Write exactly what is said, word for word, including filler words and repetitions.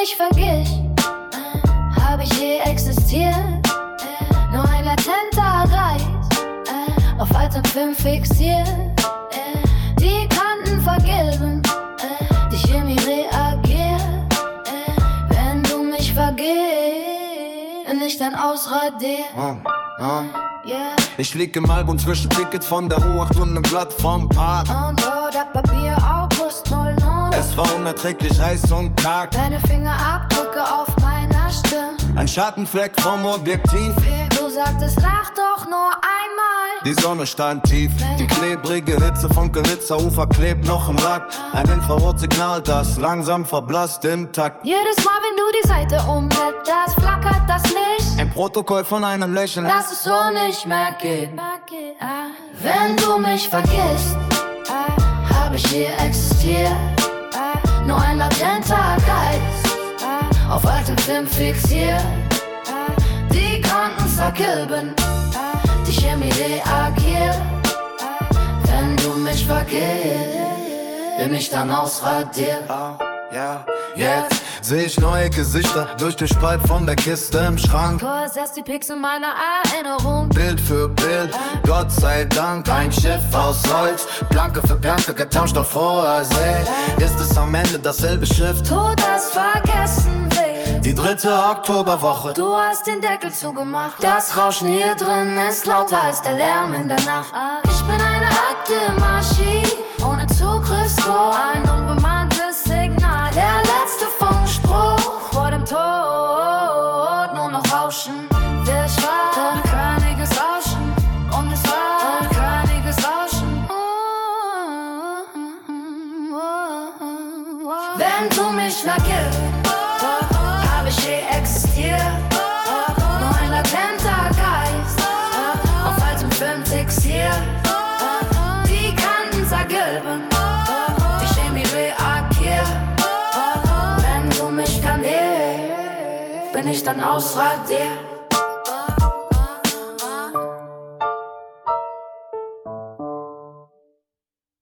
mich vergisst, äh, hab ich je existiert, äh, nur ein latenter Geist, äh, auf altem Film fixiert, äh, die Kanten vergilben, äh, die Chemie reagiert, äh, wenn du mich vergisst, nicht dann ausradiert. Oh, oh. Yeah. Ich flieg im Album zwischen Ticket von der U acht und nem Blatt vom Park. Und Papier August null neun. Es war unerträglich heiß und karg. Deine Fingerabdrücke auf meiner Stirn. Ein Schattenfleck vom Objektiv. Du sagtest, lach doch nur einmal. Die Sonne stand tief. Die klebrige Hitze von Glitzerufer klebt noch im Lack. Ein Infrarotsignal, das langsam verblasst im Takt. Jedes Mal, wenn du die Seite umblätterst, flackert das Licht. Ein Protokoll von einem Lächeln. Dass es so nicht mehr geht. Wenn du mich vergisst, hab ich hier existiert, nur ein latenter Geist, auf altem Film fixiert, die Kanten vergilben, die Chemie reagiert, wenn du mich vergisst, bin ich dann ausradiert. Oh, ja, jetzt seh ich neue Gesichter durch den Spalt von der Kiste im Schrank. Kurs erst die Pixel meiner Erinnerung. Bild für Bild, Gott sei Dank, ein Schiff aus Holz. Planke für Planke getauscht auf hoher See. Ist es am Ende dasselbe Schiff? Tod, das vergessen will. Die dritte Oktoberwoche. Du hast den Deckel zugemacht. Das Rauschen hier drin ist lauter als der Lärm in der Nacht. Ich bin eine Akte-Maschine, ohne Zugriffscode. Ein unbemanntes Signal, der letzte Funkspruch vor dem Tod. Nur noch Rauschen. Das war ein körniges Rauschen. Und es war ein körniges Rauschen. Wenn du mich vergisst, hab ich je existiert. Nur ein latenter Geist, auf altem Film fixiert. Die Kanten vergilben, die Chemie reagiert. Wenn du mich vergisst, bin ich dann ausradiert.